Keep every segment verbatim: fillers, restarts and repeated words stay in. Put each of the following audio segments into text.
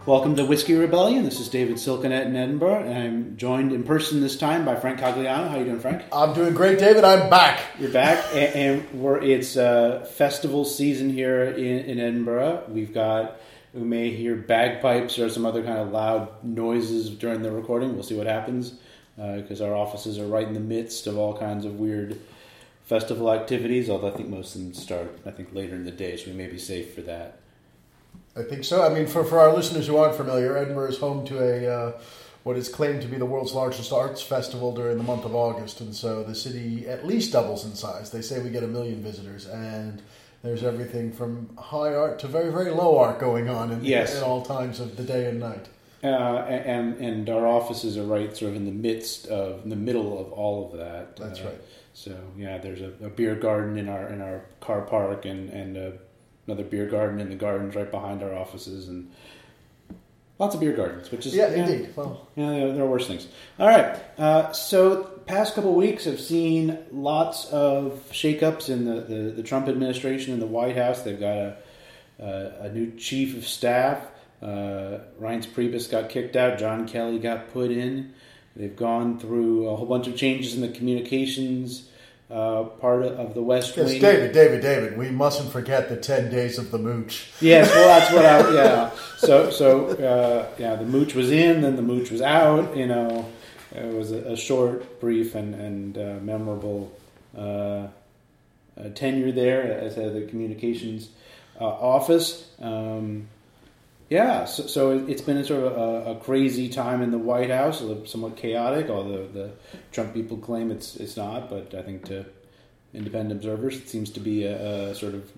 Welcome to Whiskey Rebellion. This is David Silkenat in Edinburgh, and I'm joined in person this time by Frank Cagliano. How you doing, Frank? I'm doing great, David. I'm back. You're back, and, and we're, it's uh, festival season here in, in Edinburgh. We've got, we may hear bagpipes or some other kind of loud noises during the recording. We'll see what happens, because uh, our offices are right in the midst of all kinds of weird festival activities, although I think most of them start, I think, later in the day, so we may be safe for that. I think so. I mean, for, for our listeners who aren't familiar, Edinburgh is home to a uh, what is claimed to be the world's largest arts festival during the month of August, and so the city at least doubles in size. They say we get a million visitors, and there's everything from high art to very, very low art going on in, yes. in all times of the day and night. Uh, and and our offices are right sort of in the midst of, in the middle of all of that. That's uh, right. So, yeah, there's a, a beer garden in our in our car park, and, and a another beer garden in the gardens right behind our offices, and lots of beer gardens, which is yeah, yeah indeed. Well, yeah, there, there are worse things. All right, uh, so past couple of weeks have seen lots of shakeups in the, the, the Trump administration and the White House. They've got a a, a new chief of staff. Uh, Reince Priebus got kicked out. John Kelly got put in. They've gone through a whole bunch of changes in the communications Uh, part of the West yes, Wing. David, David, David. We mustn't forget the ten days of the mooch. Yes, well, that's what I. Yeah. So, so uh, yeah, the mooch was in, then the mooch was out. You know, it was a, a short, brief, and and uh, memorable uh, uh, tenure there as head of the communications uh, office. Um, yeah, so, so it's been a sort of a, a crazy time in the White House, somewhat chaotic, although the Trump people claim it's it's not. But I think to independent observers, it seems to be a, a sort of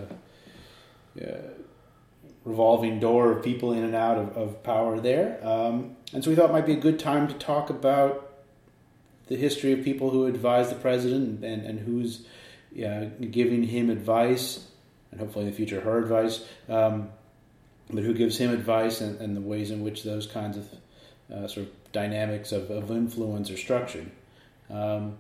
uh, uh, revolving door of people in and out of, of power there. Um, and so we thought it might be a good time to talk about the history of people who advise the president and, and who's uh, giving him advice, and hopefully in the future her advice, um, but who gives him advice, and, and the ways in which those kinds of uh, sort of dynamics of, of influence are structured. Um,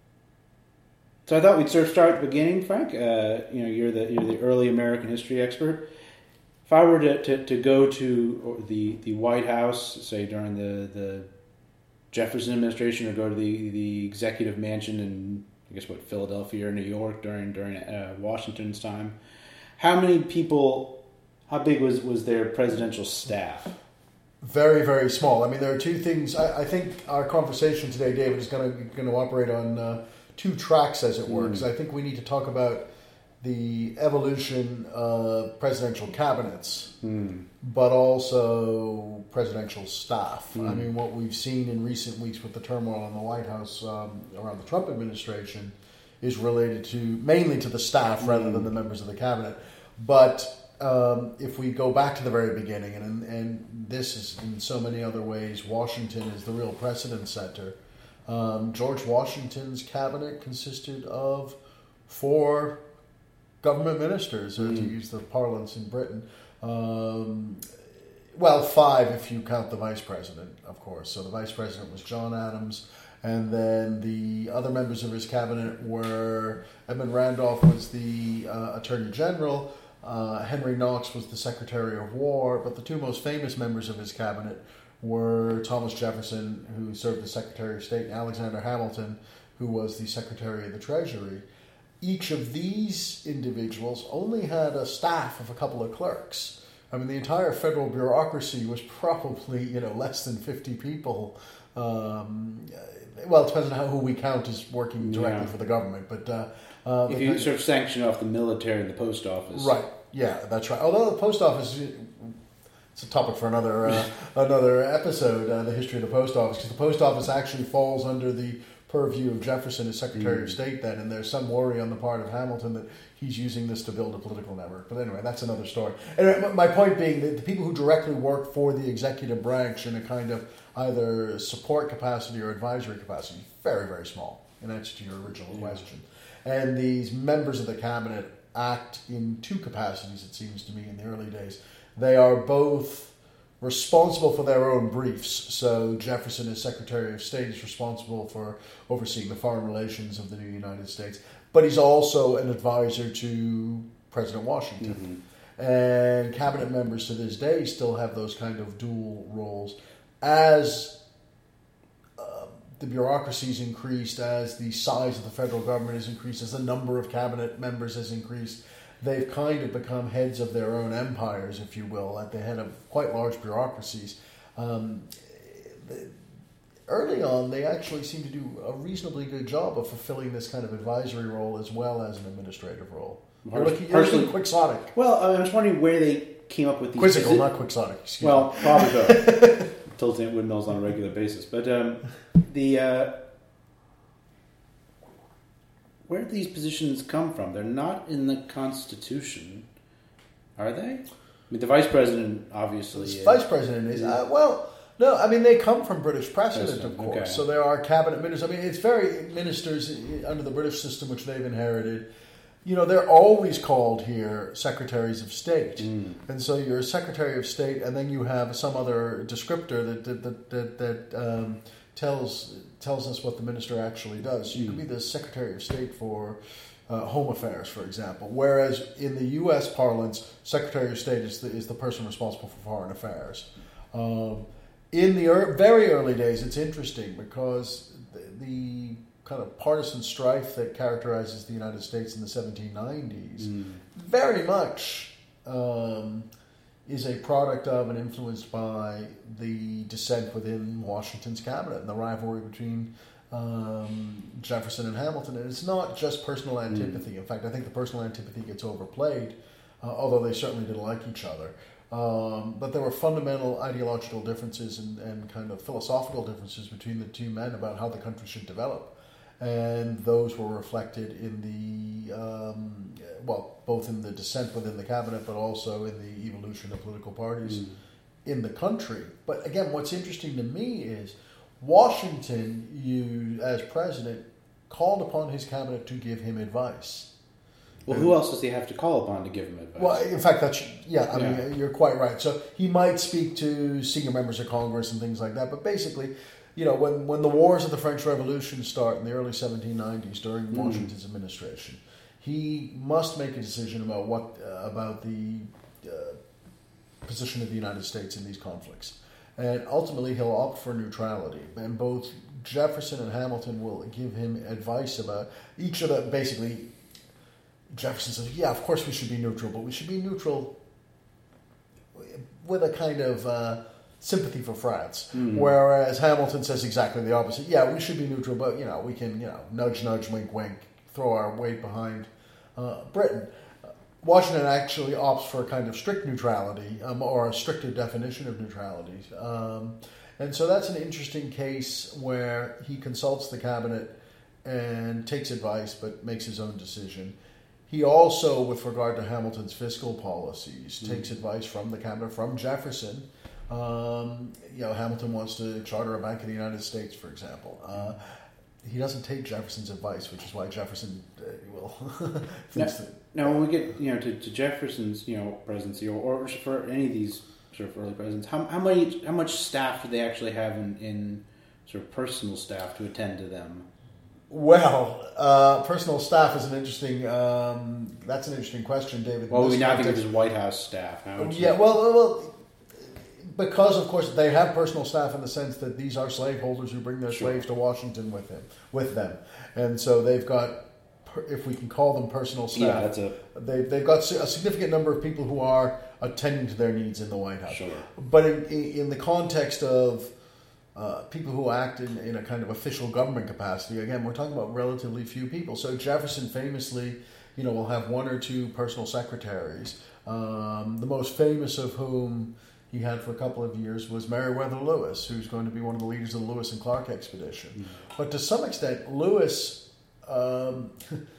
so I thought we'd sort of start at the beginning, Frank. Uh, you know, you're the you're the early American history expert. If I were to, to, to go to the, the White House, say during the, the Jefferson administration, or go to the, the executive mansion in, I guess, what, Philadelphia or New York during during uh, Washington's time, how many people? How big was, was their presidential staff? Very, very small. I mean, there are two things. I, I think our conversation today, David, is going to going to operate on uh, two tracks, as it were. Because mm. I think we need to talk about the evolution of presidential cabinets, mm. but also presidential staff. Mm. I mean, what we've seen in recent weeks with the turmoil in the White House um, around the Trump administration is related to mainly to the staff mm. rather than the members of the cabinet. But Um, if we go back to the very beginning, and and this is in so many other ways, Washington is the real precedent center. Um, George Washington's cabinet consisted of four government ministers, or mm. to use the parlance in Britain. Um, well, five if you count the vice president, of course. So the vice president was John Adams, and then the other members of his cabinet were Edmund Randolph was the uh, Attorney General. Uh, Henry Knox was the Secretary of War, but the two most famous members of his cabinet were Thomas Jefferson, who served as Secretary of State, and Alexander Hamilton, who was the Secretary of the Treasury. Each of these individuals only had a staff of a couple of clerks. I mean, the entire federal bureaucracy was probably, you know, less than fifty people. Um, well, it depends on how, who we count as working directly yeah. for the government, but uh, Uh, if you sort of sanction off the military and the post office, right? Yeah, that's right. Although the post office, it's a topic for another uh, another episode. Uh, the history of the post office, because the post office actually falls under the purview of Jefferson as Secretary mm. of State then, and there's some worry on the part of Hamilton that he's using this to build a political network. But anyway, that's another story. Anyway, my point being that the people who directly work for the executive branch in a kind of either support capacity or advisory capacity, very, very small. In answer to your original yeah. question. And these members of the cabinet act in two capacities, it seems to me, in the early days. They are both responsible for their own briefs. So Jefferson, as Secretary of State, is responsible for overseeing the foreign relations of the new United States. But he's also an advisor to President Washington. Mm-hmm. And cabinet members to this day still have those kind of dual roles. As uh, the bureaucracy's increased, as the size of the federal government has increased, as the number of cabinet members has increased, they've kind of become heads of their own empires, if you will, at the head of quite large bureaucracies. Um, early on, they actually seem to do a reasonably good job of fulfilling this kind of advisory role as well as an administrative role. You're looking, you're looking quixotic. Well, I was wondering where they came up with these. Quizzical, not quixotic. Excuse well, me. probably so. Tilting windmills on a regular basis, but um, the uh, where do these positions come from? They're not in the Constitution, are they? I mean, the vice president obviously. The is. vice president is uh, well. No, I mean they come from British precedent, President, of course. okay. So there are cabinet ministers. I mean, it's very ministers under the British system, which they've inherited. You know, they're always called here secretaries of state, mm. and so you're a secretary of state, and then you have some other descriptor that that that, that, that um, tells tells us what the minister actually does. So you mm. could be the secretary of state for uh, home affairs, for example. Whereas in the U S parlance, secretary of state is the, is the person responsible for foreign affairs. Um, in the er- very early days, it's interesting because the, the kind of partisan strife that characterizes the United States in the seventeen nineties mm. very much um, is a product of and influenced by the dissent within Washington's cabinet and the rivalry between um, Jefferson and Hamilton. And it's not just personal antipathy. Mm. In fact, I think the personal antipathy gets overplayed, uh, although they certainly didn't like each other. Um, but there were fundamental ideological differences and, and kind of philosophical differences between the two men about how the country should develop. And those were reflected in the, um, well, both in the dissent within the cabinet, but also in the evolution of political parties mm. in the country. But again, what's interesting to me is Washington, you as president, called upon his cabinet to give him advice. Well, who else does he have to call upon to give him advice? Well, in fact, that's, yeah, I yeah. mean, you're quite right. So he might speak to senior members of Congress and things like that, but basically, you know, when, when the wars of the French Revolution start in the early seventeen nineties during mm. Washington's administration, he must make a decision about what uh, about the uh, position of the United States in these conflicts. And ultimately, he'll opt for neutrality. And both Jefferson and Hamilton will give him advice about each of the, basically, Jefferson says, yeah, of course we should be neutral, but we should be neutral with a kind of uh, sympathy for France. Mm. Whereas Hamilton says exactly the opposite. Yeah, we should be neutral, but, you know, we can, you know, nudge, nudge, wink, wink, throw our weight behind uh, Britain. Washington actually opts for a kind of strict neutrality, um, or a stricter definition of neutrality. Um, and so that's an interesting case where he consults the cabinet and takes advice, but makes his own decision. He also, with regard to Hamilton's fiscal policies, mm-hmm. takes advice from the cabinet, from Jefferson. Um, you know, Hamilton wants to charter a bank in the United States, for example. Uh, he doesn't take Jefferson's advice, which is why Jefferson uh, will thinks now, that. Now, when we get you know to, to Jefferson's you know presidency, or, or for any of these sort of early presidents, how how many how much staff do they actually have in, in sort of personal staff to attend to them? Well, uh, personal staff is an interesting. Um, that's an interesting question, David. Well, we now think of his White House staff. How much yeah, well, well, because of course they have personal staff in the sense that these are slaveholders who bring their sure. slaves to Washington with him, with them, and so they've got, if we can call them personal staff, yeah, that's a. They they've got a significant number of people who are attending to their needs in the White House. Sure. But in in the context of Uh, people who act in, in a kind of official government capacity, again, we're talking about relatively few people. So Jefferson famously, you know, will have one or two personal secretaries, um, the most famous of whom he had for a couple of years was Meriwether Lewis, who's going to be one of the leaders of the Lewis and Clark expedition. Mm-hmm. But to some extent, Lewis, um,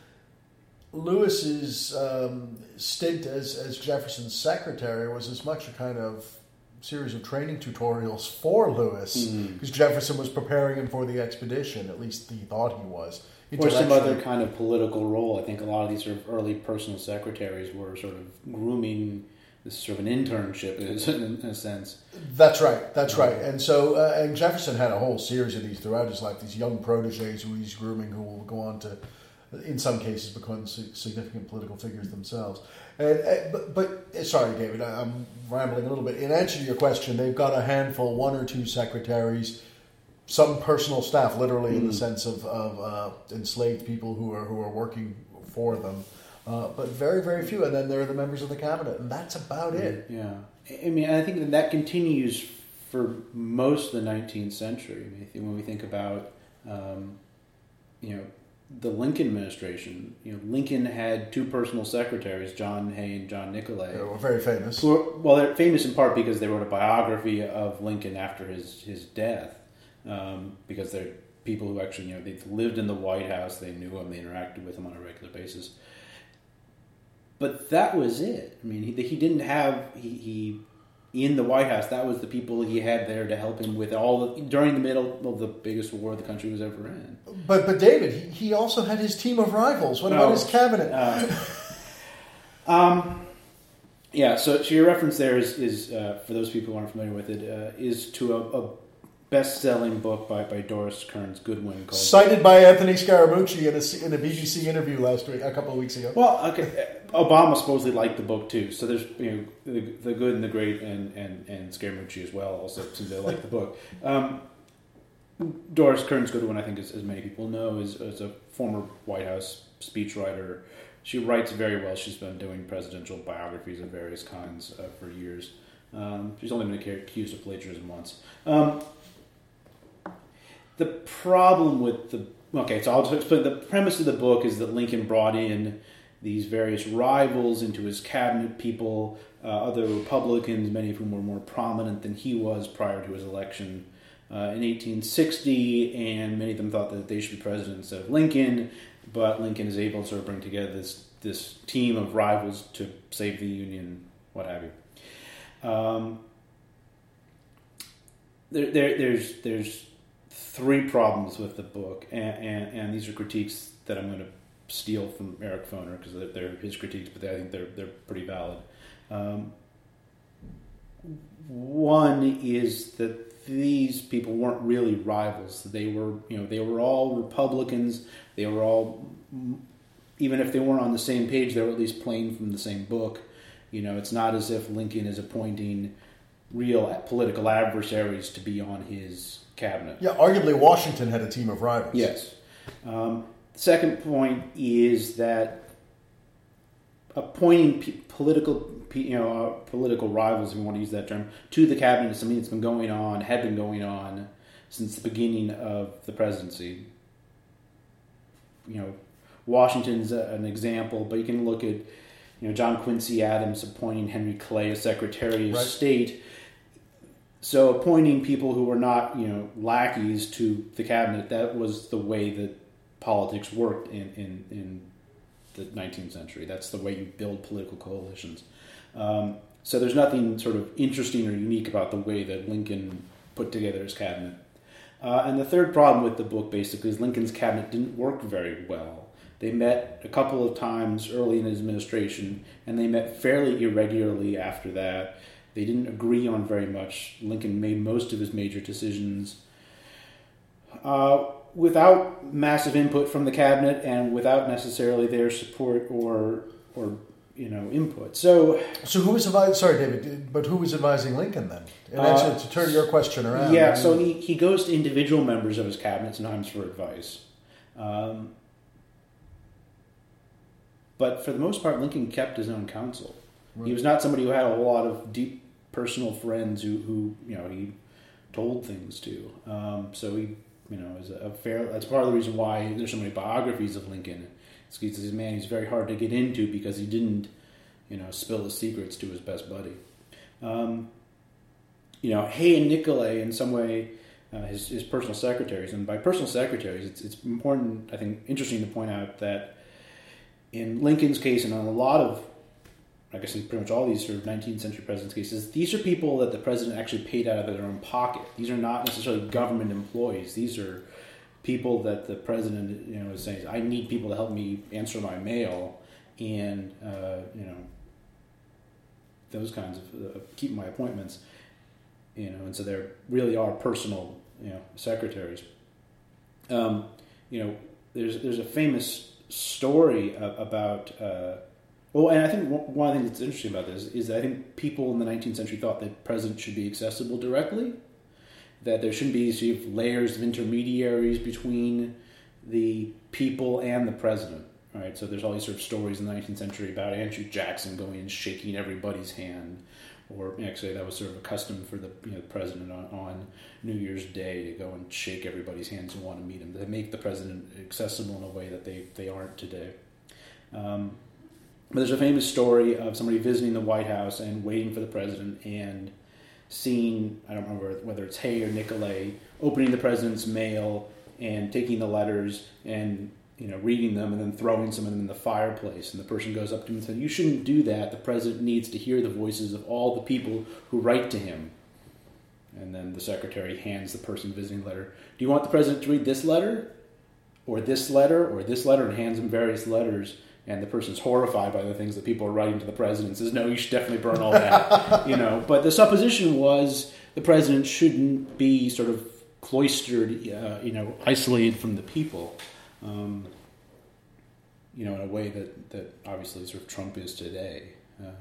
Lewis's um, stint as, as Jefferson's secretary was as much a kind of series of training tutorials for Lewis, because mm. Jefferson was preparing him for the expedition, at least he thought he was. Or some other kind of political role. I think a lot of these sort of early personal secretaries were sort of grooming this sort of an internship in a sense. That's right, that's right. And so, uh, and Jefferson had a whole series of these throughout his life, these young proteges who he's grooming who will go on to in some cases become significant political figures themselves. And, uh, but, but sorry, David, I'm rambling a little bit. In answer to your question, they've got a handful, one or two secretaries, some personal staff, literally mm. in the sense of, of uh, enslaved people who are who are working for them, uh, but very, very few. And then there are the members of the cabinet, and that's about it. Yeah, I mean, I think that that continues for most of the nineteenth century. I mean, when we think about, um, you know, the Lincoln administration, you know, Lincoln had two personal secretaries, John Hay and John Nicolay. They were very famous. Who were, well, they're famous in part because they wrote a biography of Lincoln after his, his death, um, because they're people who actually, you know, they lived in the White House, they knew him, they interacted with him on a regular basis. But that was it. I mean, he, he didn't have, he, he, in the White House, that was the people he had there to help him with all the, during the middle of the biggest war the country was ever in. But but David, he, he also had his team of rivals. What about oh, his cabinet? Uh, um, yeah, so, so your reference there is, is uh, for those people who aren't familiar with it, uh, is to a, a best-selling book by, by Doris Kearns Goodwin called... Cited by Anthony Scaramucci in a, in a B B C interview last week, a couple of weeks ago. Well, okay, Obama supposedly liked the book too, so there's, you know, the, the good and the great and, and, and Scaramucci as well also seem to like the book. Um, Doris Kearns Goodwin, I think, as, as many people know, is, is a former White House speechwriter. She writes very well. She's been doing presidential biographies of various kinds uh, for years. Um, she's only been accused of plagiarism once. Um, the problem with the... Okay, so I'll explain. The premise of the book is that Lincoln brought in these various rivals into his cabinet, people, uh, other Republicans, many of whom were more prominent than he was prior to his election uh, in eighteen sixty, and many of them thought that they should be president instead of Lincoln, but Lincoln is able to sort of bring together this, this team of rivals to save the Union, what have you. Um, there, there, there's, there's three problems with the book, and, and, and these are critiques that I'm going to steal from Eric Foner because they're, they're his critiques, but I think they're they're pretty valid. Um, one is that these people weren't really rivals. They were, you know, they were all Republicans. They were all, even if they weren't on the same page, they were at least playing from the same book. You know, it's not as if Lincoln is appointing real political adversaries to be on his cabinet. Yeah, arguably Washington had a team of rivals. Yes. Um, Second point is that appointing p- political, p- you know, uh, political rivals, if you want to use that term, to the cabinet is something that's been going on, had been going on since the beginning of the presidency. You know, Washington's a, an example, but you can look at, you know, John Quincy Adams appointing Henry Clay as Secretary of right. State. So appointing people who were not, you know, lackeys to the cabinet, that was the way that politics worked in, in, in the nineteenth century. That's the way you build political coalitions. Um, so there's nothing sort of interesting or unique about the way that Lincoln put together his cabinet. Uh, and the third problem with the book, basically, is Lincoln's cabinet didn't work very well. They met a couple of times early in his administration, and they met fairly irregularly after that. They didn't agree on very much. Lincoln made most of his major decisions Uh, without massive input from the cabinet and without necessarily their support or or you know input. So, so who was advising? Sorry, David, but who was advising Lincoln then? In answer uh, to turn your question around. Yeah, so he, he goes to individual members of his cabinet sometimes for advice, um, but for the most part, Lincoln kept his own counsel. Right. He was not somebody who had a lot of deep personal friends who, who you know he told things to. Um, so he. You know, is a fair. That's part of the reason why there's so many biographies of Lincoln. It's because he's a man who's very hard to get into because he didn't, you know, spill his secrets to his best buddy. Um, you know, Hay and Nicolay, in some way, uh, his his personal secretaries, and by personal secretaries, it's it's important. I think interesting to point out that in Lincoln's case, and on a lot of, I guess in pretty much all these sort of nineteenth century presidents' cases, these are people that the president actually paid out of their own pocket. These are not necessarily government employees. These are people that the president, you know, is saying, I need people to help me answer my mail and, uh, you know, those kinds of, uh, keep my appointments, you know, and so they really are personal, you know, secretaries. Um, you know, there's there's a famous story about. Uh, well, and I think one thing that's interesting about this is that I think people in the nineteenth century thought that presidents should be accessible directly, that there shouldn't be sort of layers of intermediaries between the people and the president. Right, so there's all these sort of stories in the nineteenth century about Andrew Jackson going and shaking everybody's hand, or actually that was sort of a custom for the you know, president on, on New Year's Day to go and shake everybody's hands and want to meet him. They make the president accessible in a way that they, they aren't today. Um, but there's a famous story of somebody visiting the White House and waiting for the president and seeing, I don't remember whether it's Hay or Nicolay, opening the president's mail and taking the letters and you know, reading them and then throwing some of them in the fireplace. And the person goes up to him and says, "You shouldn't do that. The president needs to hear the voices of all the people who write to him." And then the secretary hands the person visiting the letter, "Do you want the president to read this letter? Or this letter? Or this letter?" And hands him various letters. And the person's horrified by the things that people are writing to the president and says, "No, you should definitely burn all that." you know, but the supposition was the president shouldn't be sort of cloistered, uh, you know, isolated from the people. Um, you know, in a way that, that obviously sort of Trump is today. Um,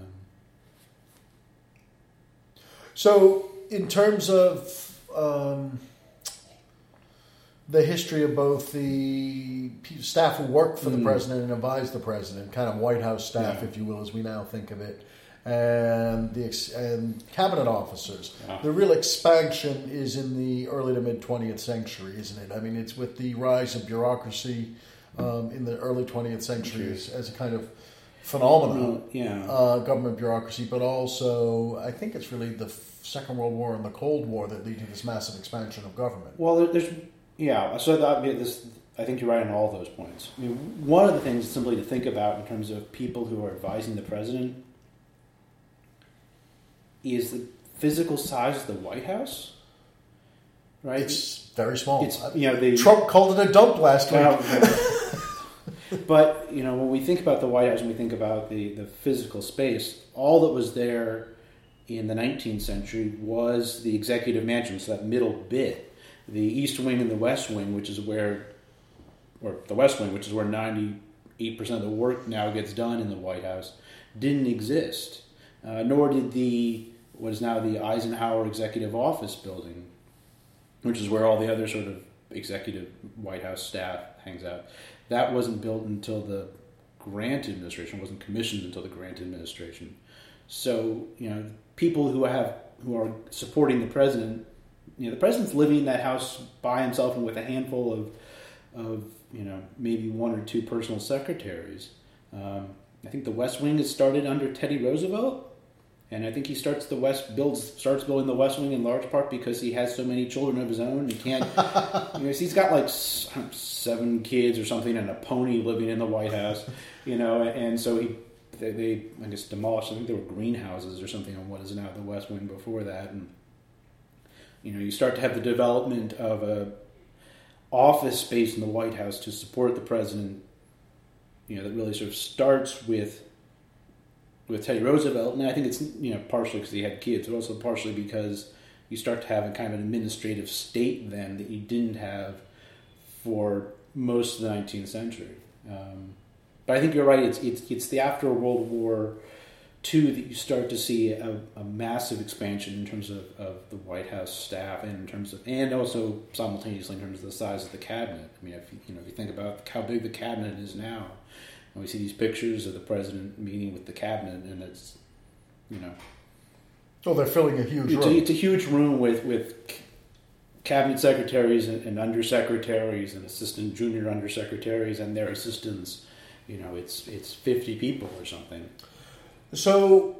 so, in terms of um, the history of both the staff who work for the mm. president and advise the president, kind of White House staff, yeah. if you will, as we now think of it, and the ex- and cabinet officers. Yeah. The real expansion is in the early to mid twentieth century, isn't it? I mean, it's with the rise of bureaucracy um, in the early twentieth century as, as a kind of phenomenon, yeah. uh, government bureaucracy, but also I think it's really the Second World War and the Cold War that lead to this massive expansion of government. Well, there's yeah. So that, this, I think you're right on all those points. I mean, one of the things simply to think about in terms of people who are advising the president is the physical size of the White House, right? It's very small. It's, you know, the, Trump called it a dump last week. But, you know, when we think about the White House and we think about the, the physical space, all that was there in the nineteenth century was the executive mansion, so that middle bit. The East Wing and the West Wing, which is where, or the West Wing, which is where ninety-eight percent of the work now gets done in the White House, didn't exist. Uh, nor did the what is now the Eisenhower Executive Office Building, which is where all the other sort of executive White House staff hangs out. That wasn't built until the Grant administration, wasn't commissioned until the Grant administration. So, you know, people who have who are supporting the president, you know, the president's living in that house by himself and with a handful of, of you know, maybe one or two personal secretaries. Um, I think the West Wing is started under Teddy Roosevelt. And I think he starts the West builds starts building the West Wing in large part because he has so many children of his own. He can't. you know, he's got like seven kids or something and a pony living in the White House. You know, and so he they, they I guess demolished. I think there were greenhouses or something on what is now the West Wing before that. And you know, you start to have the development of a office space in the White House to support the president. You know, that really sort of starts with. with Teddy Roosevelt, and I think it's you know partially because he had kids, but also partially because you start to have a kind of an administrative state then that you didn't have for most of the nineteenth century. Um, but I think you're right. It's it's it's the after World War Two that you start to see a, a massive expansion in terms of, of the White House staff, and in terms of and also simultaneously in terms of the size of the cabinet. I mean, if you, you know if you think about how big the cabinet is now. And we see these pictures of the president meeting with the cabinet, and it's, you know... Oh, they're filling a huge it's room. A, it's a huge room with, with cabinet secretaries and, and undersecretaries and assistant junior undersecretaries and their assistants. You know, it's it's fifty people or something. So,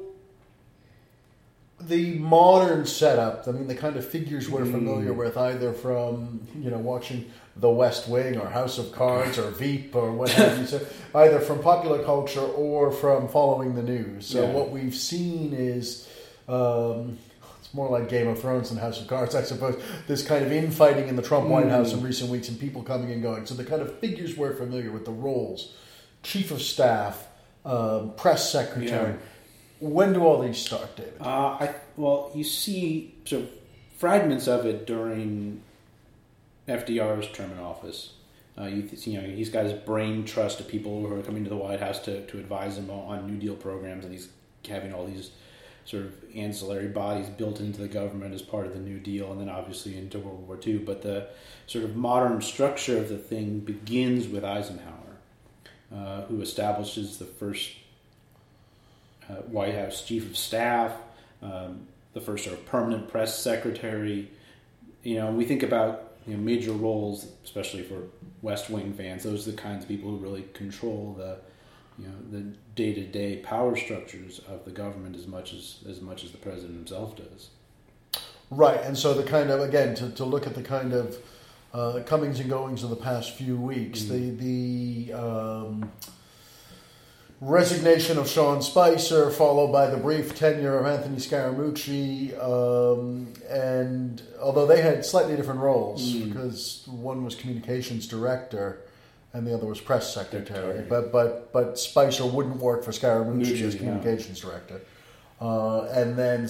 the modern setup, I mean, the kind of figures we're mm. familiar with, either from, you know, watching The West Wing or House of Cards or Veep or what have you, so either from popular culture or from following the news. So yeah. What we've seen is, um, it's more like Game of Thrones than House of Cards, I suppose, this kind of infighting in the Trump White mm. House in recent weeks and people coming and going. So the kind of figures we're familiar with, the roles, Chief of Staff, um, Press Secretary. Yeah. When do all these start, David? Uh, I, well, you see sort of fragments of it during F D R's term in office. Uh, you, th- you know, he's got his brain trust of people who are coming to the White House to, to advise him on, on New Deal programs, and he's having all these sort of ancillary bodies built into the government as part of the New Deal, and then obviously into World War Two. But the sort of modern structure of the thing begins with Eisenhower, uh, who establishes the first uh, White House chief of staff, um, the first sort of permanent press secretary. You know, we think about, you know, major roles, especially for West Wing fans. Those are the kinds of people who really control the, you know, the day-to-day power structures of the government as much as as much as the president himself does. Right, and so the kind of, again, to, to look at the kind of uh, comings and goings of the past few weeks, mm-hmm. the the um, resignation of Sean Spicer, followed by the brief tenure of Anthony Scaramucci, um, and although they had slightly different roles, mm. because one was communications director and the other was press secretary, but but but Spicer wouldn't work for Scaramucci Mucci, as communications yeah. director, uh, and then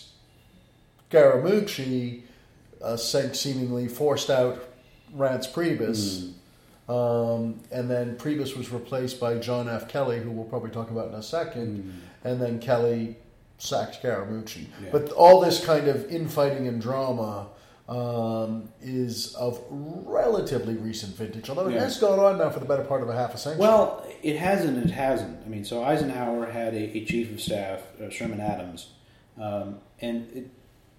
Scaramucci uh, seemingly forced out Reince Priebus. Mm. Um, and then Priebus was replaced by John F. Kelly, who we'll probably talk about in a second, mm. and then Kelly sacked Scaramucci. Yeah. But all this kind of infighting and drama um, is of relatively recent vintage, although it yeah. has gone on now for the better part of a half a century. Well, it hasn't, it hasn't. I mean, so Eisenhower had a, a chief of staff, uh, Sherman Adams, um, and it,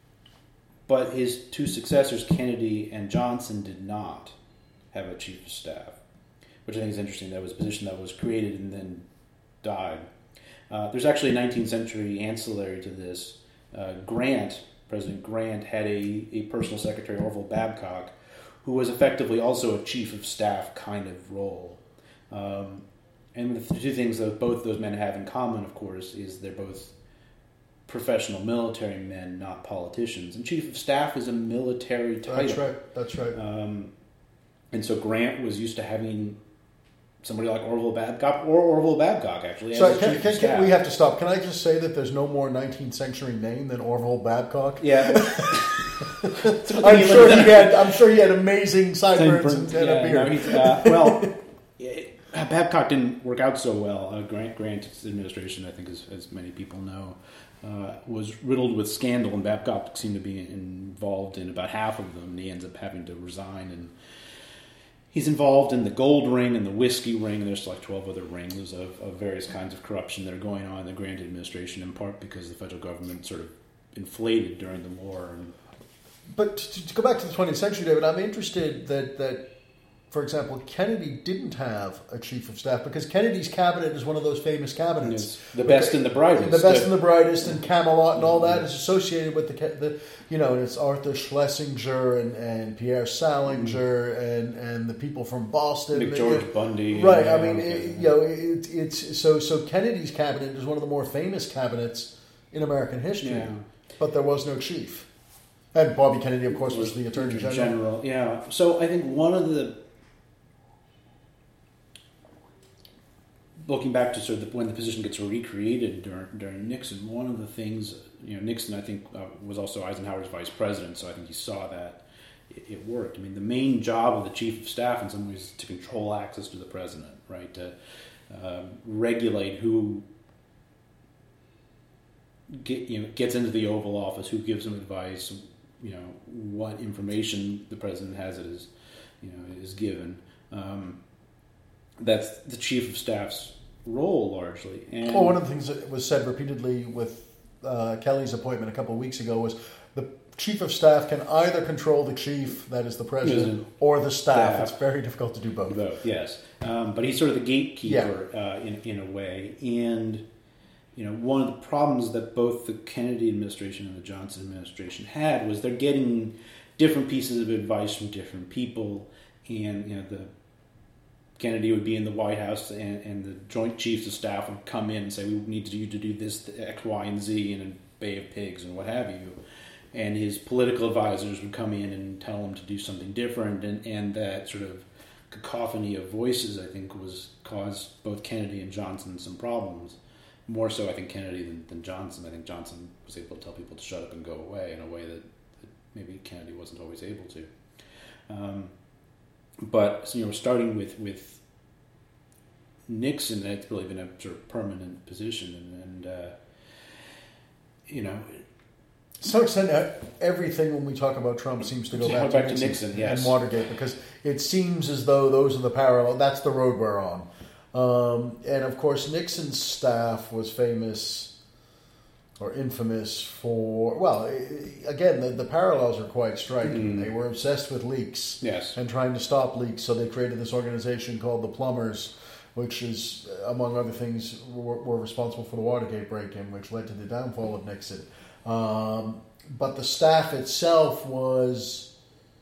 but his two successors, Kennedy and Johnson, did not have a chief of staff, which I think is interesting. That was a position that was created and then died. Uh, there's actually a nineteenth century ancillary to this. Uh, Grant, President Grant, had a, a personal secretary, Orville Babcock, who was effectively also a chief of staff kind of role. Um, and the two things that both those men have in common, of course, is they're both professional military men, not politicians. And chief of staff is a military title. That's right. That's right. Um, And so Grant was used to having somebody like Orville Babcock, or Orville Babcock, actually. Sorry, can, can, can, we have to stop. Can I just say that there's no more nineteenth century name than Orville Babcock? Yeah. I'm sure he had. I'm sure he had amazing sideburns and, and yeah, a beard. No, uh, well, yeah, Babcock didn't work out so well. Uh, Grant Grant's administration, I think, as, as many people know, uh, was riddled with scandal, and Babcock seemed to be involved in about half of them. And he ends up having to resign and. He's involved in the gold ring and the whiskey ring, and there's like twelve other rings of, of various kinds of corruption that are going on in the Grant administration, in part because the federal government sort of inflated during the war. And but to, to go back to the twentieth century, David, I'm interested that, that, for example, Kennedy didn't have a chief of staff because Kennedy's cabinet is one of those famous cabinets. It's the best and the brightest. The best and the brightest, and Camelot and all that is associated with the, the you know, it's Arthur Schlesinger and, and Pierre Salinger and, and the people from Boston. McGeorge it, Bundy. Right, I mean, it, you know, it, it's so so Kennedy's cabinet is one of the more famous cabinets in American history, yeah. but there was no chief. And Bobby Kennedy, of course, was the Attorney General. General. Yeah, so I think one of the looking back to sort of the, when the position gets recreated during, during Nixon, one of the things, you know, Nixon, I think, uh, was also Eisenhower's vice president, so I think he saw that it, it worked. I mean, the main job of the chief of staff in some ways is to control access to the president, right? To um, regulate who get, you know, gets into the Oval Office, who gives him advice, you know, what information the president has at his, you know, is given. Um, that's the chief of staff's role largely. And well, one of the things that was said repeatedly with uh, Kelly's appointment a couple of weeks ago was the chief of staff can either control the chief, that is the president, or the staff. staff. It's very difficult to do both. Both, yes. Um, but he's sort of the gatekeeper yeah. uh, in in a way. And you know, one of the problems that both the Kennedy administration and the Johnson administration had was they're getting different pieces of advice from different people, and you know the. Kennedy would be in the White House, and, and the Joint Chiefs of Staff would come in and say, we need you to do this, X, Y, and Z, and a Bay of Pigs, and what have you. And his political advisors would come in and tell him to do something different, and, and that sort of cacophony of voices, I think, was caused both Kennedy and Johnson some problems. More so, I think, Kennedy than, than Johnson. I think Johnson was able to tell people to shut up and go away in a way that, that maybe Kennedy wasn't always able to. Um, but you know, starting with with Nixon, that's really been a sort of permanent position, and, and uh, you know. To some extent, everything when we talk about Trump seems to go back, back to, to Nixon, Nixon yes. and Watergate, because it seems as though those are the parallel. That's the road we're on. Um, and of course, Nixon's staff was famous or infamous for, well, again, the, the parallels are quite striking. Mm. They were obsessed with leaks yes. and trying to stop leaks, so they created this organization called the Plumbers, which is, among other things, were, were responsible for the Watergate break-in, which led to the downfall of Nixon. Um, but the staff itself was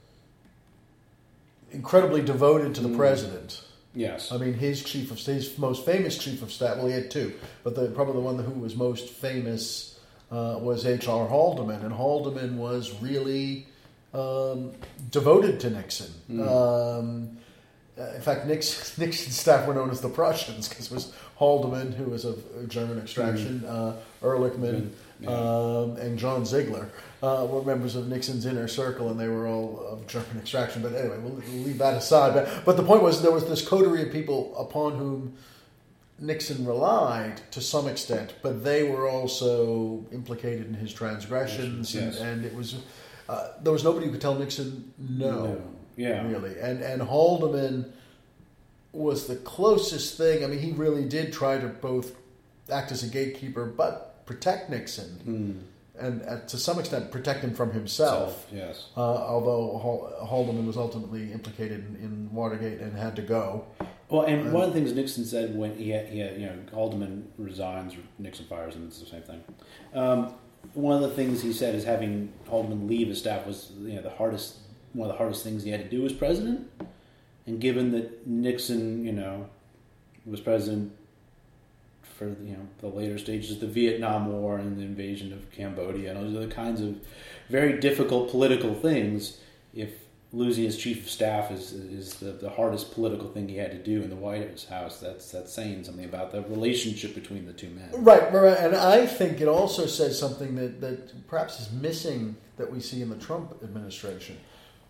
incredibly devoted to the mm. president. Yes. I mean, his chief of his most famous chief of staff, well, he had two, but the, probably the one who was most famous uh, was H R Haldeman, and Haldeman was really um, devoted to Nixon. Mm. Um, in fact, Nixon, Nixon's staff were known as the Prussians because it was Haldeman, who was of German extraction, mm. uh, Ehrlichman, yeah. um, and John Ziegler uh, were members of Nixon's inner circle, and they were all of German extraction. But anyway, we'll, we'll leave that aside. But, but the point was there was this coterie of people upon whom Nixon relied to some extent, but they were also implicated in his transgressions, yes. and, and it was uh, there was nobody who could tell Nixon no. no. Yeah, really, and and Haldeman was the closest thing. I mean, he really did try to both act as a gatekeeper, but protect Nixon, mm. and uh, to some extent protect him from himself. Self, yes. Uh, although Haldeman was ultimately implicated in, in Watergate and had to go. Well, and um, one of the things Nixon said when he had, he had, you know, Haldeman resigns, or Nixon fires him. It's the same thing. Um, one of the things he said is having Haldeman leave his staff was, you know, the hardest. One of the hardest things he had to do as president, and given that Nixon, you know, was president for you know the later stages of the Vietnam War and the invasion of Cambodia, and those are the kinds of very difficult political things. If losing his chief of staff is is the, the hardest political thing he had to do in the White House, that's that's saying something about the relationship between the two men. Right, right, and I think it also says something that, that perhaps is missing that we see in the Trump administration.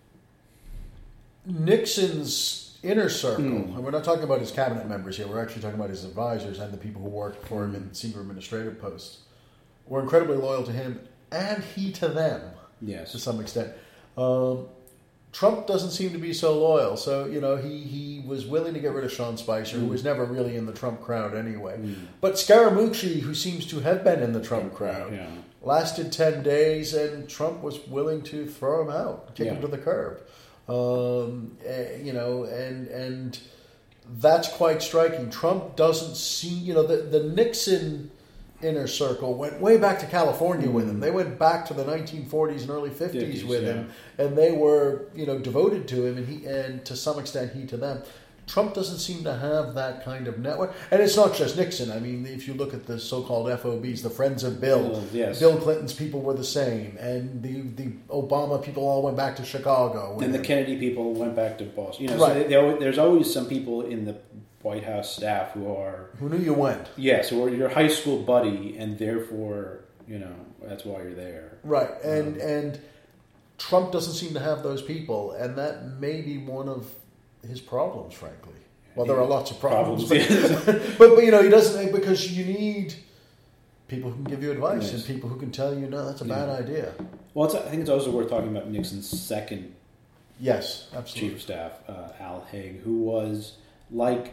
Nixon's inner circle, mm. and we're not talking about his cabinet members here, we're actually talking about his advisors and the people who worked for him in senior administrative posts, were incredibly loyal to him, and he to them, yes, to some extent. Um, Trump doesn't seem to be so loyal, so, you know, he, he was willing to get rid of Sean Spicer, mm. who was never really in the Trump crowd anyway. Mm. But Scaramucci, who seems to have been in the Trump crowd, yeah. lasted ten days, and Trump was willing to throw him out, kick yeah. him to the curb. Um, uh, you know, and and that's quite striking. Trump doesn't see, you know, the, the Nixon inner circle went way back to California mm-hmm. with him. They went back to the nineteen forties and early fifties with yeah. him, and they were, you know, devoted to him, and he, and to some extent he to them. Trump doesn't seem to have that kind of network. And it's not just Nixon. I mean, if you look at the so-called F O Bs, the Friends of Bill, oh, yes. Bill Clinton's people were the same. And the, the Obama people all went back to Chicago. And the Kennedy people went back to Boston. You know, right. so they, they always, there's always some people in the White House staff who are... Who knew you went. Yes, or your high school buddy, and therefore, you know, that's why you're there. Right. And, um, and Trump doesn't seem to have those people. And that may be one of his problems, frankly. Well, there are lots of problems, problems but, but, but you know, he doesn't, because you need people who can give you advice yes. and people who can tell you, no, that's a yeah. bad idea. Well, it's, I think it's also worth talking about Nixon's second yes, absolutely. chief of staff, uh, Al Haig, who was like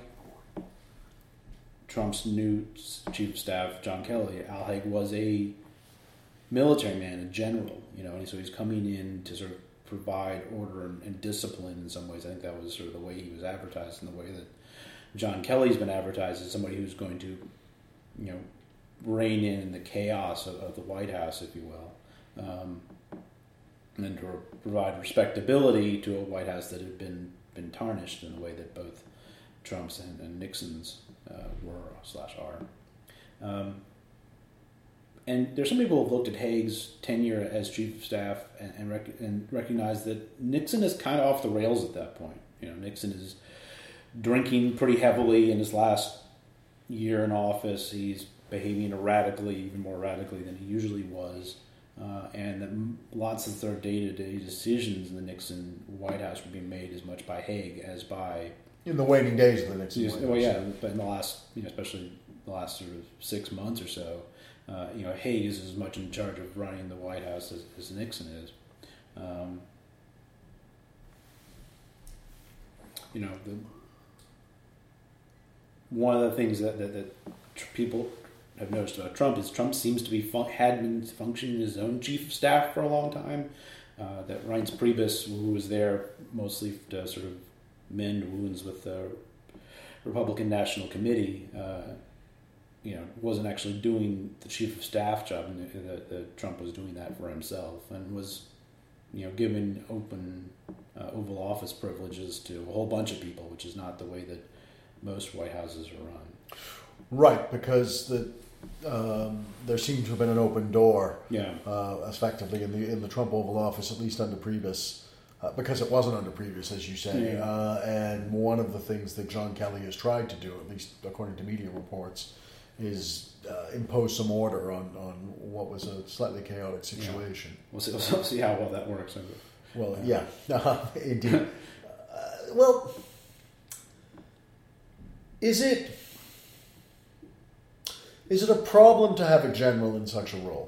Trump's new chief of staff, John Kelly. Al Haig was a military man, a general, you know, and so he's coming in to sort of provide order and, and discipline in some ways. I think that was sort of the way he was advertised, and the way that John Kelly's been advertised as somebody who's going to, you know, rein in the chaos of, of the White House, if you will, um, and to provide respectability to a White House that had been been tarnished in the way that both Trump's and, and Nixon's uh, were slash are. Um, And there's some people who have looked at Haig's tenure as chief of staff and and, rec- and recognized that Nixon is kind of off the rails at that point. You know, Nixon is drinking pretty heavily in his last year in office. He's behaving erratically, even more erratically than he usually was. uh, and that m- lots of their day-to-day decisions in the Nixon White House were being made as much by Haig as by in the waning days of the Nixon Yes, White House. well, yeah, but in the last, you know, especially the last sort of six months or so, uh, you know, Haig is as much in charge of running the White House as, as Nixon is. Um, you know, the, one of the things that, that, that tr- people have noticed about Trump is Trump seems to be fun- had been functioning as his own chief of staff for a long time. Uh, that Reince Priebus, who was there mostly to sort of mend wounds with the Republican National Committee, uh, you know, wasn't actually doing the chief of staff job, and that, that Trump was doing that for himself, and was, you know, given open uh, Oval Office privileges to a whole bunch of people, which is not the way that most White Houses are run. Right, because the um, there seemed to have been an open door, Yeah. uh, effectively in the in the Trump Oval Office, at least under Priebus. Uh, because it wasn't under Priebus, as you say. Yeah. Uh, and one of the things that John Kelly has tried to do, at least according to media reports, is uh, impose some order on, on what was a slightly chaotic situation. Yeah. We'll see, we'll see how well that works. Well, yeah, uh, indeed. uh, well, is it is it a problem to have a general in such a role?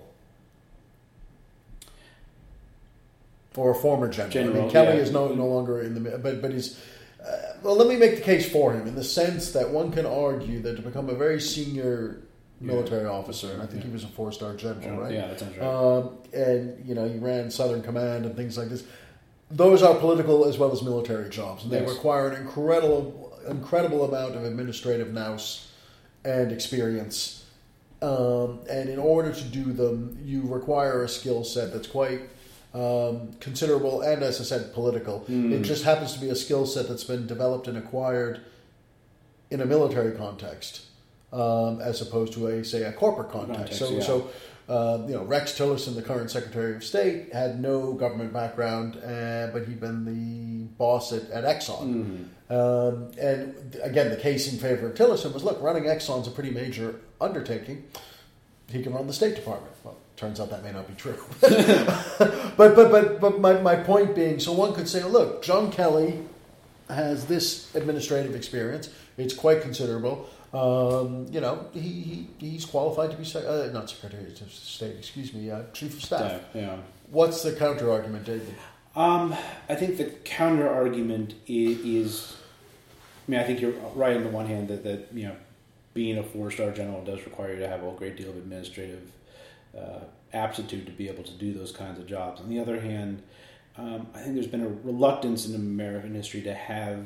Or a former general. general I mean, Kelly yeah. is no no longer in the but but he's uh, well. Let me make the case for him in the sense that one can argue that to become a very senior military yeah. officer, and I think yeah. he was a four star general, general, right? Yeah, that sounds right. Um, and you know, he ran Southern Command and things like this. Those are political as well as military jobs, and they yes. require an incredible incredible amount of administrative nous and experience. Um, and in order to do them, you require a skill set that's quite Um, considerable and, as I said, political. Mm. It just happens to be a skill set that's been developed and acquired in a military context, um, as opposed to a say a corporate context. context so, yeah. so uh, you know, Rex Tillerson, the current Secretary of State, had no government background, uh, but he'd been the boss at, at Exxon. Mm. Um, and again, the case in favor of Tillerson was: look, running Exxon's a pretty major undertaking. He can run the State Department. Well, turns out that may not be true. but but but but my, my point being, so one could say, oh, look, John Kelly has this administrative experience. It's quite considerable. Um, you know, he, he he's qualified to be sec- uh, not Secretary of State, excuse me, uh, Chief of Staff. Yeah, yeah. What's the counter argument, David? Um, I think the counter argument is, is, I mean, I think you're right on the one hand that, that you know, being a four-star general does require you to have a great deal of administrative uh, aptitude to be able to do those kinds of jobs. On the other hand, um, I think there's been a reluctance in American history to have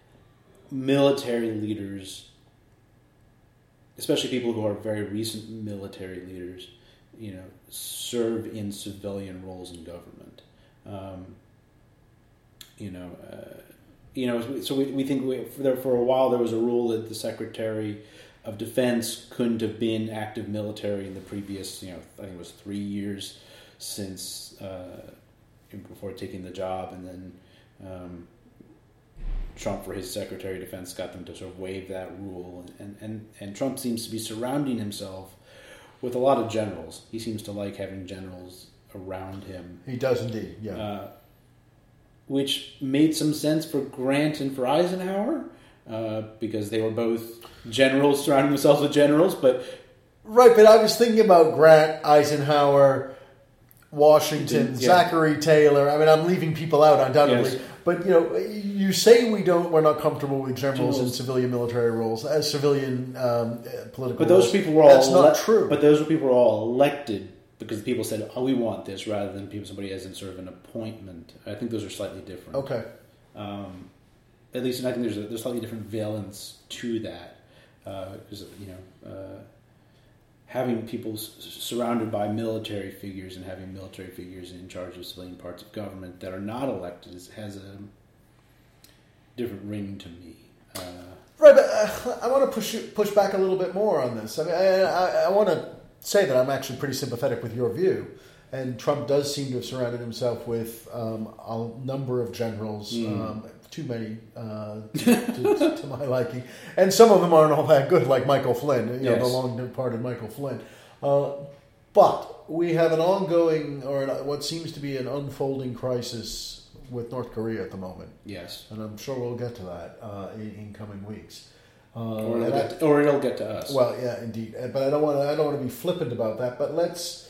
military leaders, especially people who are very recent military leaders, you know, serve in civilian roles in government. Um, you know, uh, you know, so we we think we, for, there, for a while there was a rule that the Secretary of Defense couldn't have been active military in the previous, you know, I think it was three years since uh, before taking the job, and then um, Trump, for his Secretary of Defense, got them to sort of waive that rule, and, and, and Trump seems to be surrounding himself with a lot of generals. He seems to like having generals around him. He does indeed, yeah. Uh, which made some sense for Grant and for Eisenhower, uh, because they were both generals surrounding themselves with generals, but... Right, but I was thinking about Grant, Eisenhower, Washington, yeah. Zachary Taylor. I mean, I'm leaving people out undoubtedly. Yes. But, you know, you say we don't, we're not comfortable with generals, generals. in civilian military roles, as civilian um, political But those roles. people were all... That's not ele- true. But those people were all elected because people said, oh, we want this, rather than people somebody as in sort of an appointment. I think those are slightly different. Okay. Um, at least, and I think there's a there's slightly different valence to that. Because, uh, you know, uh, having people s- surrounded by military figures and having military figures in charge of civilian parts of government that are not elected is, has a different ring to me. Uh, right, but uh, I want to push push back a little bit more on this. I mean, I, I, I want to say that I'm actually pretty sympathetic with your view. And Trump does seem to have surrounded himself with um, a number of generals, mm. um, too many uh, to, to, to my liking. And some of them aren't all that good, like Michael Flynn, you know, yes. the long-departed Michael Flynn. Uh, But we have an ongoing, or what seems to be an unfolding crisis with North Korea at the moment. Yes. And I'm sure we'll get to that uh, in, in coming weeks. Uh, or, it'll get to, or it'll get to us. Well, yeah, indeed. But I don't want to. I don't want to be flippant about that. But let's.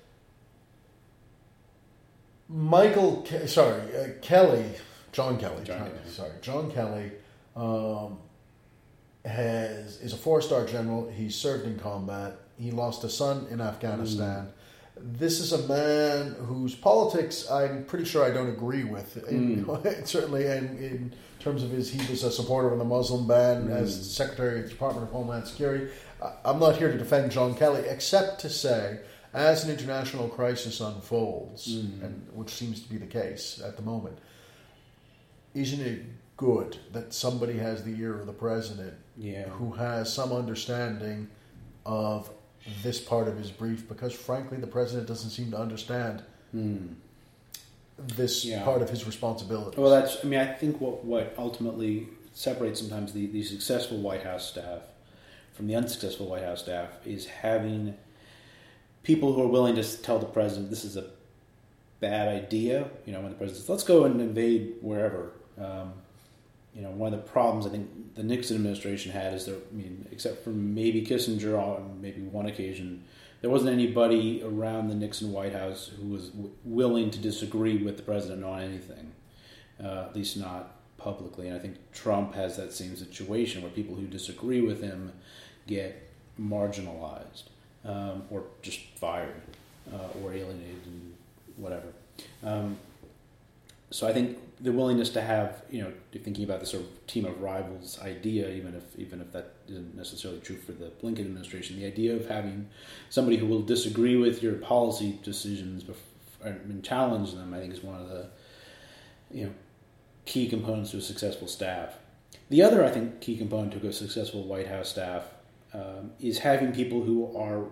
Michael, Ke- sorry, uh, Kelly, John Kelly. John Kelly. Sorry, John Kelly. Um, has is a four-star general. He served in combat. He lost a son in Afghanistan. Mm. This is a man whose politics I'm pretty sure I don't agree with. In, mm. Certainly, in, in terms of his, he was a supporter of the Muslim ban mm. as Secretary of the Department of Homeland Security. I'm not here to defend John Kelly, except to say, as an international crisis unfolds, mm. and which seems to be the case at the moment, isn't it good that somebody has the ear of the president yeah. who has some understanding of this part of his brief? Because frankly, the president doesn't seem to understand mm. this yeah. part of his responsibilities. Well, that's, I mean, I think what, what ultimately separates sometimes the, the successful White House staff from the unsuccessful White House staff is having people who are willing to tell the president this is a bad idea. You know, when the president says, let's go and invade wherever. Um, You know, one of the problems I think the Nixon administration had is there, I mean, except for maybe Kissinger on maybe one occasion, there wasn't anybody around the Nixon White House who was w- willing to disagree with the president on anything, uh, at least not publicly. And I think Trump has that same situation where people who disagree with him get marginalized um, or just fired uh, or alienated and whatever. Um, so I think the willingness to have, you know, thinking about the sort of team of rivals idea, even if even if that isn't necessarily true for the Blinken administration, the idea of having somebody who will disagree with your policy decisions before, and challenge them, I think is one of the, you know, key components to a successful staff. The other, I think, key component to a successful White House staff um, is having people who are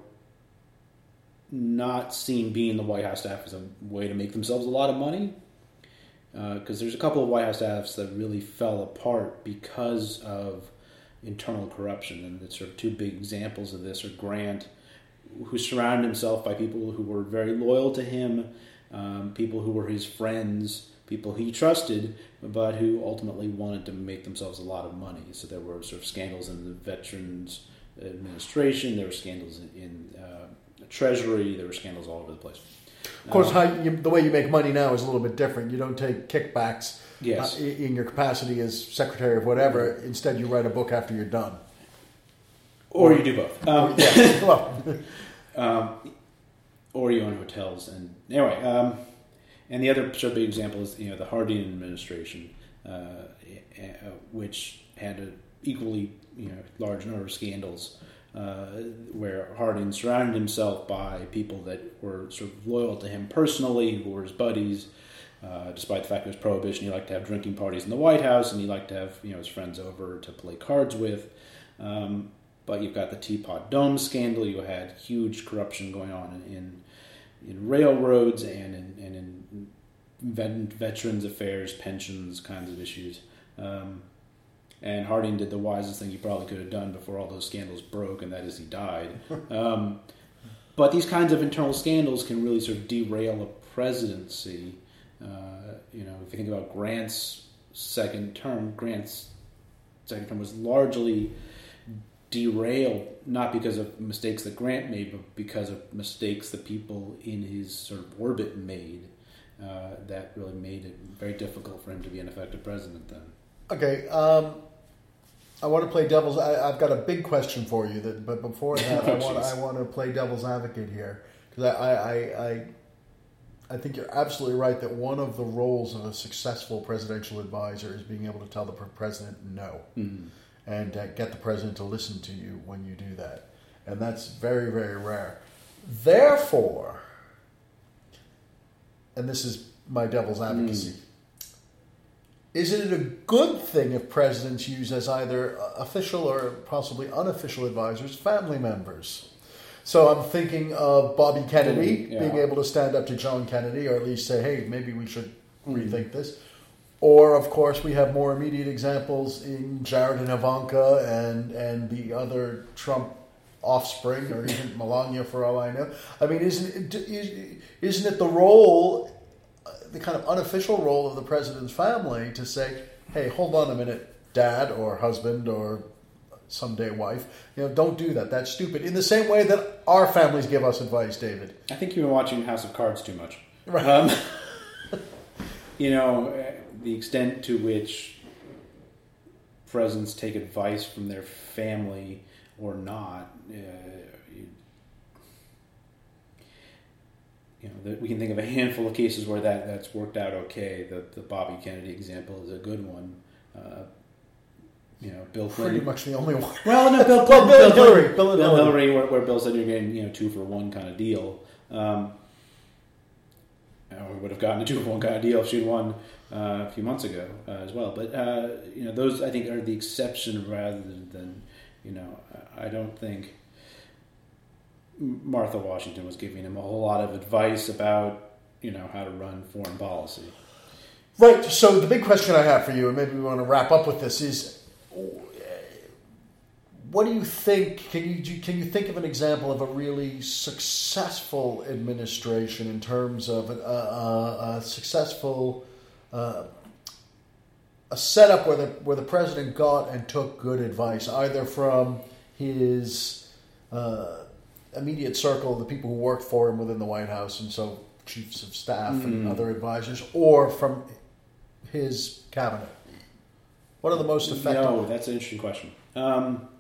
not seen being the White House staff as a way to make themselves a lot of money. Because uh, there's a couple of White House staffs that really fell apart because of internal corruption. And the sort of two big examples of this are Grant, who surrounded himself by people who were very loyal to him, um, people who were his friends, people he trusted, but who ultimately wanted to make themselves a lot of money. So there were sort of scandals in the Veterans Administration, there were scandals in, in uh, the Treasury, there were scandals all over the place. Of course, how you, the way you make money now is a little bit different. You don't take kickbacks yes. uh, in your capacity as secretary of whatever. Instead, you write a book after you're done. Or, or you do both. Um, yeah. well. um, or you own hotels. And anyway, um, and the other sort of big example is, you know, the Harding administration, uh, which had an equally, you know, large number of scandals. Uh, where Harding surrounded himself by people that were sort of loyal to him personally, who were his buddies. Uh, despite the fact it was prohibition, he liked to have drinking parties in the White House, and he liked to have, you know, his friends over to play cards with. Um, but you've got the Teapot Dome scandal. You had huge corruption going on in in, in railroads and in, and in vet, veterans affairs, pensions, kinds of issues. Um, And Harding did the wisest thing he probably could have done before all those scandals broke, and that is he died. Um, but these kinds of internal scandals can really sort of derail a presidency. Uh, you know, if you think about Grant's second term, Grant's second term was largely derailed, not because of mistakes that Grant made, but because of mistakes that people in his sort of orbit made uh, that really made it very difficult for him to be an effective president then. Okay, um, I want to play devil's. I, I've got a big question for you, that, but before that, oh, I want I want to play devil's advocate here, because I, I I I think you're absolutely right that one of the roles of a successful presidential advisor is being able to tell the president no, mm-hmm. and uh, get the president to listen to you when you do that, and that's very very rare. Therefore, and this is my devil's advocacy. Mm. Isn't it a good thing if presidents use as either official or possibly unofficial advisors family members? So I'm thinking of Bobby Kennedy yeah. being able to stand up to John Kennedy, or at least say, hey, maybe we should mm-hmm. rethink this. Or, of course, we have more immediate examples in Jared and Ivanka and, and the other Trump offspring, or even Melania, for all I know. I mean, isn't it, isn't it the role, the kind of unofficial role of the president's family to say, hey, hold on a minute, dad or husband or someday wife, you know, don't do that. That's stupid. In the same way that our families give us advice, David. I think you've been watching House of Cards too much. Right. Um, you know, the extent to which presidents take advice from their family or not, uh, you, you know, that we can think of a handful of cases where that, that's worked out okay. The, the Bobby Kennedy example is a good one. Uh, you know, Bill Clinton. Pretty much the only one. Well, no, Bill Clinton. Bill, Bill, Bill Hillary. Bill, Bill Hillary. Hillary, where, where Bill said you're getting, you know, two for one kind of deal. Um, we would have gotten a two for one kind of deal if she'd won uh, a few months ago uh, as well. But uh, you know, those I think are the exception rather than, you know, I don't think Martha Washington was giving him a whole lot of advice about, you know, how to run foreign policy. Right. So the big question I have for you, and maybe we want to wrap up with this, is what do you think? Can you can you think of an example of a really successful administration in terms of a, a, a successful uh, a setup where the where the president got and took good advice, either from his uh, immediate circle, the people who worked for him within the White House, and so chiefs of staff mm. and other advisors, or from his cabinet? What are the most effective? No, that's an interesting question. Um,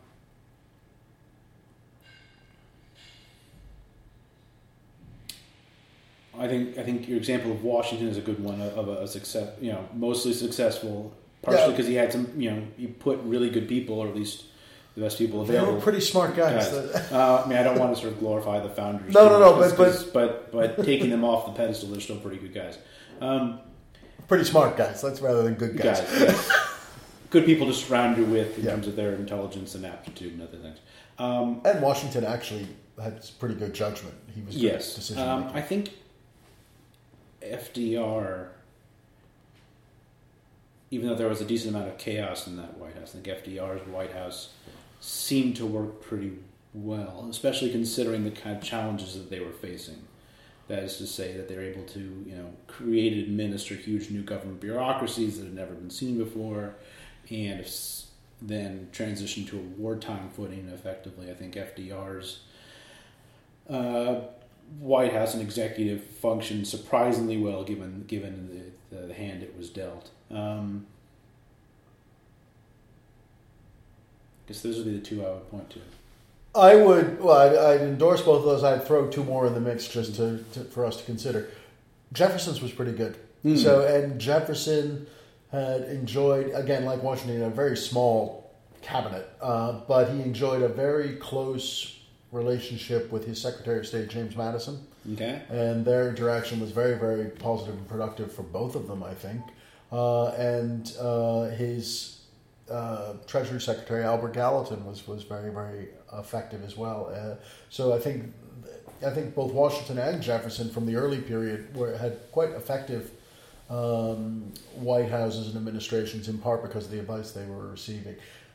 I think I think your example of Washington is a good one of a, a success. You know, mostly successful, partially because yeah. he had some. You know, he put really good people, or at least the best people available. They were pretty smart guys. guys. uh, I mean, I don't want to sort of glorify the founders. No, no, no. But, but, but but taking them off the pedestal, they're still pretty good guys. Um, pretty smart guys. That's rather than good guys. guys yes. Good people to surround you with in yeah. terms of their intelligence and aptitude and other things. Um, and Washington actually had pretty good judgment. He was good yes. decision Um, making. I think F D R, even though there was a decent amount of chaos in that White House, I think F D R's White House seemed to work pretty well, especially considering the kind of challenges that they were facing. That is to say that they're able to, you know, create and administer huge new government bureaucracies that had never been seen before, and then transition to a wartime footing effectively. I think F D R's uh, White House and executive functioned surprisingly well given given the, the hand it was dealt. Um, I guess those would be the two I would point to. I would, well, I'd, I'd endorse both of those. I'd throw two more in the mix just to, to for us to consider. Jefferson's was pretty good. Mm. So, and Jefferson had enjoyed, again, like Washington, a very small cabinet, uh, but he enjoyed a very close relationship with his Secretary of State, James Madison. Okay. And their interaction was very, very positive and productive for both of them, I think. Uh, and uh, his uh, Treasury Secretary, Albert Gallatin, was, was very, very effective as well. Uh, so I think I think both Washington and Jefferson from the early period were had quite effective um, White Houses and administrations, in part because of the advice they were receiving.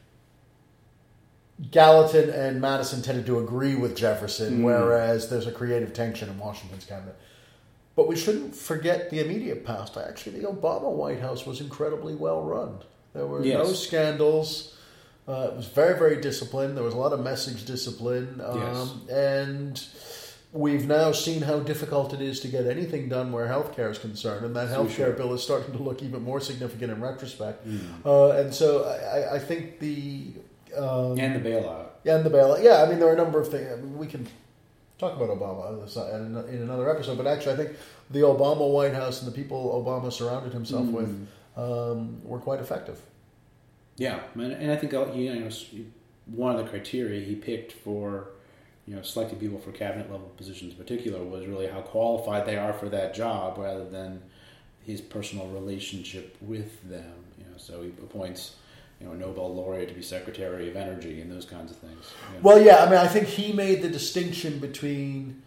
Gallatin and Madison tended to agree with Jefferson, mm. whereas there's a creative tension in Washington's cabinet. But we shouldn't forget the immediate past. Actually, the Obama White House was incredibly well run. There were yes. no scandals. Uh, it was very, very disciplined. There was a lot of message discipline. Um, yes. And we've now seen how difficult it is to get anything done where healthcare is concerned. And that healthcare sure. bill is starting to look even more significant in retrospect. Mm. Uh, and so I, I think the... Um, and the bailout. And the bailout. Yeah, I mean, there are a number of things. I mean, we can talk about Obama in another episode, but actually I think the Obama White House and the people Obama surrounded himself mm. with um, were quite effective. Yeah, and I think you know, one of the criteria he picked for, you know, selecting people for cabinet level positions in particular was really how qualified they are for that job rather than his personal relationship with them. You know, so he appoints, you know, a Nobel laureate to be Secretary of Energy and those kinds of things. You know. Well, yeah, I mean, I think he made the distinction between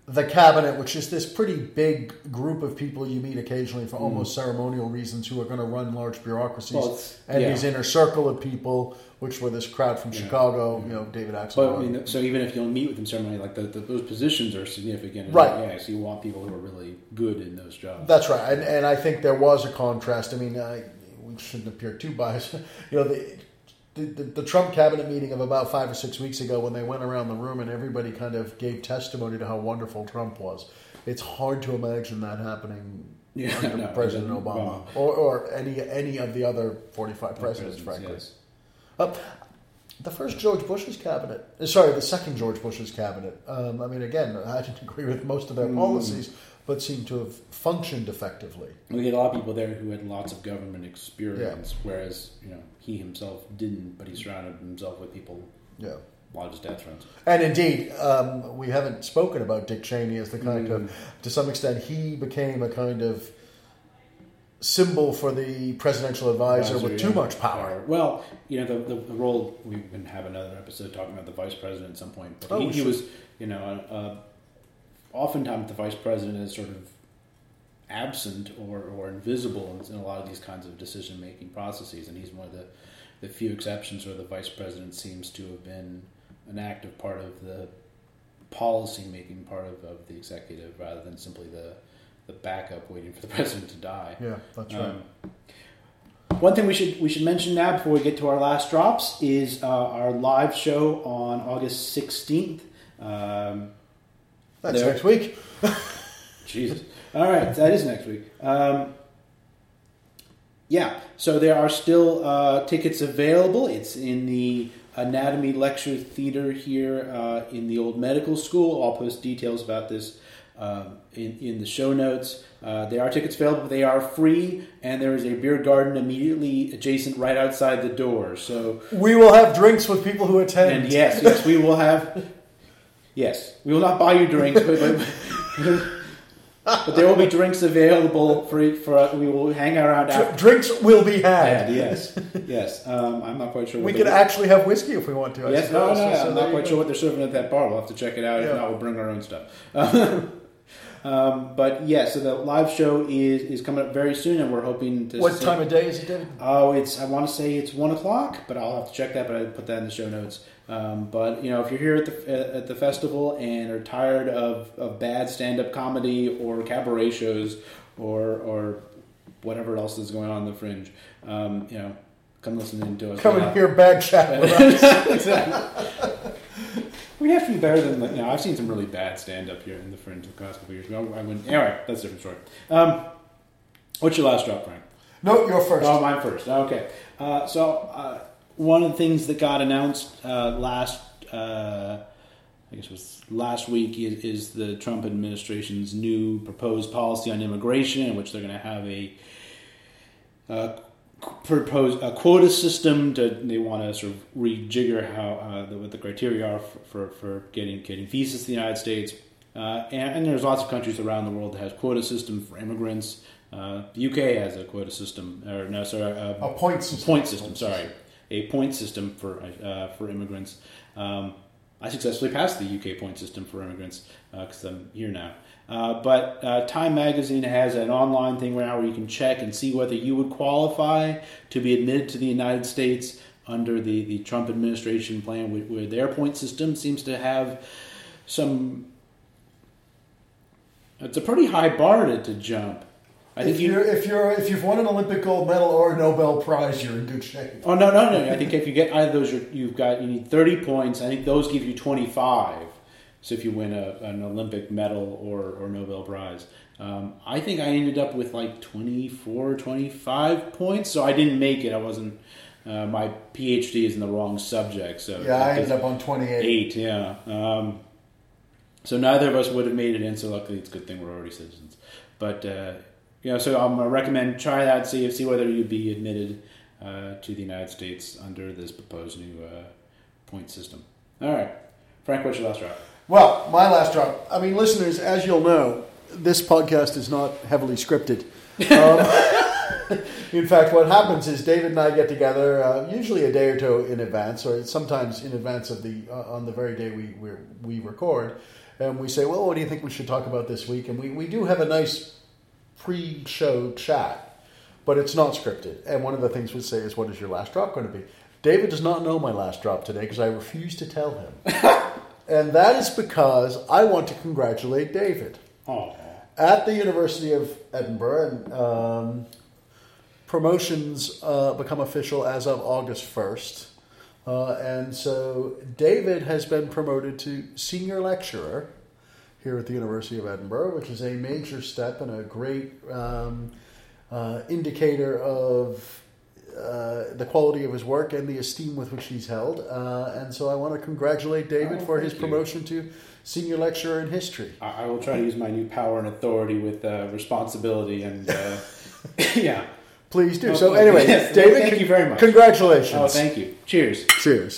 the cabinet, which is this pretty big group of people you meet occasionally for almost mm. ceremonial reasons who are going to run large bureaucracies, well, and yeah. his inner circle of people, which were this crowd from yeah. Chicago, you know, David Axelrod. But, I mean, so even if you don't meet with them ceremonially, like the, the, those positions are significant. Right. Yeah, so you want people who are really good in those jobs. That's right. And, and I think there was a contrast. I mean, I, we shouldn't appear too biased. You know, the, the, the, the Trump cabinet meeting of about five or six weeks ago when they went around the room and everybody kind of gave testimony to how wonderful Trump was. It's hard to imagine that happening yeah, under no, President Obama Obama. Or, or any any of the other forty-five presidents, frankly. Yes. Uh, the first George Bush's cabinet, sorry, the second George Bush's cabinet, um, I mean, again, I didn't agree with most of their mm. policies, but seemed to have functioned effectively. We had a lot of people there who had lots of government experience, yeah. whereas, you know, he himself didn't, but he surrounded himself with people. Yeah. A lot of his death threats. And indeed, um, we haven't spoken about Dick Cheney as the kind mm. of, to some extent, he became a kind of symbol for the presidential advisor, advisor with too yeah. much power. Well, you know, the, the, the role, we can have another episode talking about the vice president at some point, but oh, he, he sure. was, you know, uh, oftentimes the vice president is sort of absent or, or invisible in, in a lot of these kinds of decision-making processes, and he's one of the, the few exceptions where the vice president seems to have been an active part of the policy-making part of, of the executive rather than simply the the backup waiting for the president to die. Yeah, that's right. Um, one thing we should we should mention now before we get to our last drops is uh, our live show on August sixteenth. Um, that's there. Next week. Jesus. All right, that is next week. Um, yeah, so there are still uh, tickets available. It's in the Anatomy Lecture Theater here uh, in the old medical school. I'll post details about this Um, in, in the show notes. Uh, there are tickets available. They are free, and there is a beer garden immediately adjacent right outside the door. So we will have drinks with people who attend. And yes, yes, we will have. Yes, we will not buy you drinks, but, but, but there will be drinks available for for. We will hang around. After. Drinks will be had. had yes, yes. Um, I'm not quite sure. What we could actually have whiskey if we want to. I yes, no, no, no. So I'm not quite sure what they're serving at that bar. We'll have to check it out. Yeah. If not, we'll bring our own stuff. Um, but yeah, so the live show is, is coming up very soon, and we're hoping to. What see, time of day is it, David? Oh, it's I want to say it's one o'clock, but I'll have to check that. But I put that in the show notes. Um, but you know, if you're here at the at the festival and are tired of, of bad stand up comedy or cabaret shows or or whatever else is going on in the Fringe, um, you know, come listen to us. Come and hear bad chat with us. Exactly. We have to be better than, you know, I've seen some really bad stand-up here in the Fringe the past couple of years ago. I went, anyway, that's a different story. Um, what's your last drop, Frank? No, you're first. Oh, mine first. Okay. Uh, so, uh, one of the things that got announced uh, last, uh, I guess it was last week, is, is the Trump administration's new proposed policy on immigration, in which they're going to have a uh, propose a quota system. To they want to sort of rejigger how uh, the, what the criteria are for, for, for getting getting visas to the United States, uh, and, and there's lots of countries around the world that has quota system for immigrants. Uh, the U K has a quota system, or no, sorry, uh, a point system. Point system. Sorry, a point system for uh, for immigrants. Um, I successfully passed the U K point system for immigrants because uh, I'm here now. Uh, but uh, Time Magazine has an online thing right now where you can check and see whether you would qualify to be admitted to the United States under the, the Trump administration plan, where, where their point system seems to have some... It's a pretty high bar to, to jump. I if think you, you're if you're if you've won an Olympic gold medal or a Nobel Prize, you're in good shape. Oh no no no! I think if you get either of those, you're, you've got you need thirty points. I think those give you twenty-five. So if you win a, an Olympic medal or, or Nobel Prize. Um, I think I ended up with like twenty-four, twenty-five points. So I didn't make it. I wasn't, uh, my PhD is in the wrong subject. So yeah, I ended up on twenty-eight. Eight, yeah. Um, so neither of us would have made it in. So luckily it's a good thing we're already citizens. But, uh, you know, so I'm going to recommend, try that, see, see whether you'd be admitted uh, to the United States under this proposed new uh, point system. All right. Frank, what's your last drop? Well, my last drop. I mean, listeners, as you'll know, this podcast is not heavily scripted. Um, in fact, what happens is David and I get together uh, usually a day or two in advance, or sometimes in advance of the uh, on the very day we we're, we record, and we say, well, what do you think we should talk about this week? And we, we do have a nice pre-show chat, but it's not scripted. And one of the things we say is, what is your last drop going to be? David does not know my last drop today because I refuse to tell him. And that is because I want to congratulate David. Aww. At the University of Edinburgh, and, um, promotions uh, become official as of August first. Uh, and so David has been promoted to senior lecturer here at the University of Edinburgh, which is a major step and a great um, uh, indicator of uh, the quality of his work and the esteem with which he's held. Uh, and so I want to congratulate David oh, for his promotion you. to senior lecturer in history. I, I will try to use my new power and authority with uh, responsibility and, uh, yeah. Please do. Oh, so anyway, yes, David, thank you very much. Congratulations. Oh, thank you. Cheers. Cheers.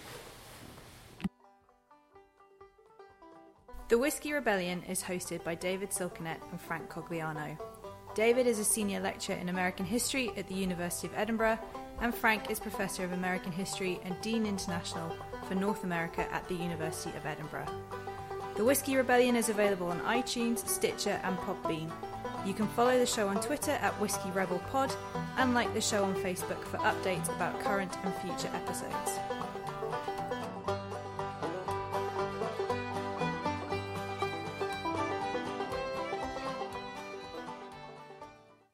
The Whiskey Rebellion is hosted by David Silkenett and Frank Cogliano. David is a senior lecturer in American history at the University of Edinburgh, and Frank is Professor of American History and Dean International for North America at the University of Edinburgh. The Whiskey Rebellion is available on iTunes, Stitcher and Podbean. You can follow the show on Twitter at Whiskey Rebel Pod and like the show on Facebook for updates about current and future episodes.